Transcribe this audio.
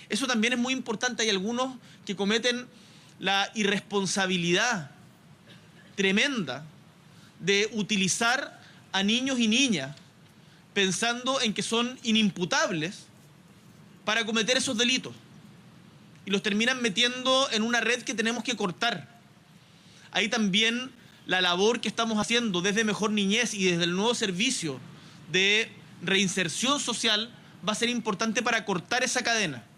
Eso también es muy importante. Hay algunos que cometen la irresponsabilidad tremenda de utilizar a niños y niñas pensando en que son inimputables para cometer esos delitos. Y los terminan metiendo en una red que tenemos que cortar. Ahí también la labor que estamos haciendo desde Mejor Niñez y desde el nuevo servicio de reinserción social va a ser importante para cortar esa cadena.